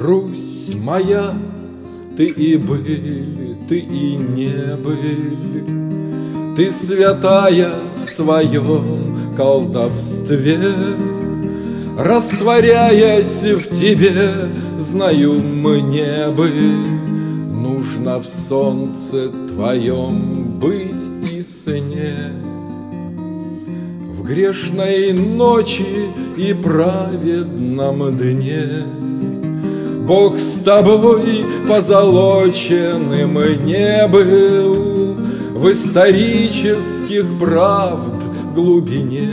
Русь моя, ты и были, ты и не были, ты святая в своем колдовстве. Растворяясь в тебе, знаю, мне бы нужно в солнце твоем быть и сне. В грешной ночи и праведном дне Бог с тобой позолоченным не был в исторических правд глубине.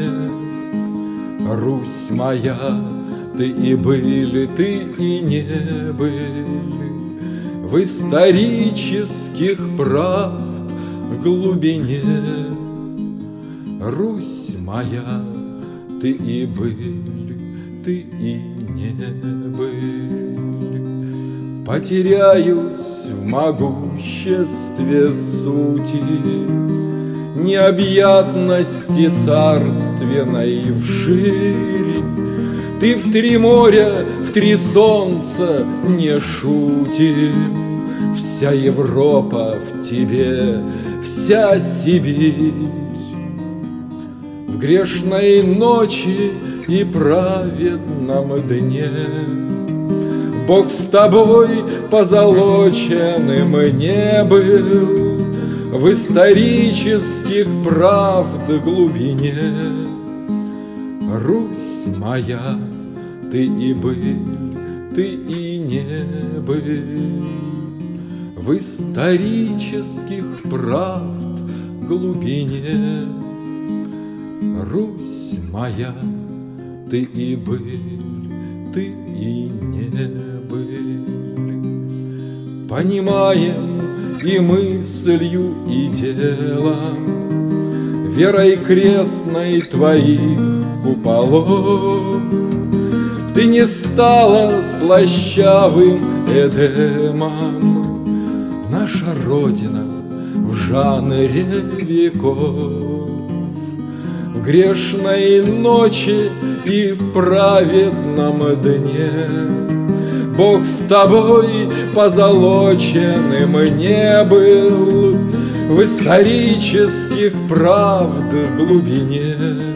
Русь моя, ты и были, ты и не были в исторических правд глубине. Русь моя, ты и были, ты и не были. Потеряюсь в могуществе сути, необъятности царственной вширь. Ты в три моря, в три солнца не шутим. Вся Европа в тебе, вся Сибирь. В грешной ночи и праведном дне Бог с тобой позолоченным не был в исторических правд глубине. Русь моя, ты и был, ты и не был в исторических правд глубине. Русь моя, ты и был, ты и не был. Понимаем и мыслью, и делом, верой крестной твоих куполов, ты не стала слащавым Эдемом, наша Родина в жанре веков. В грешной ночи и праведном дне Бог с тобой позолоченным не был в исторических правд глубине.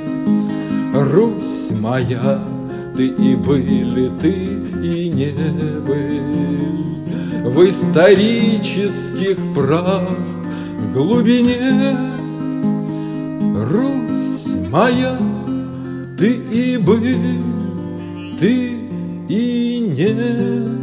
Русь моя, ты и были, ты и не был в исторических правд глубине. Русь моя, ты и был, ты и не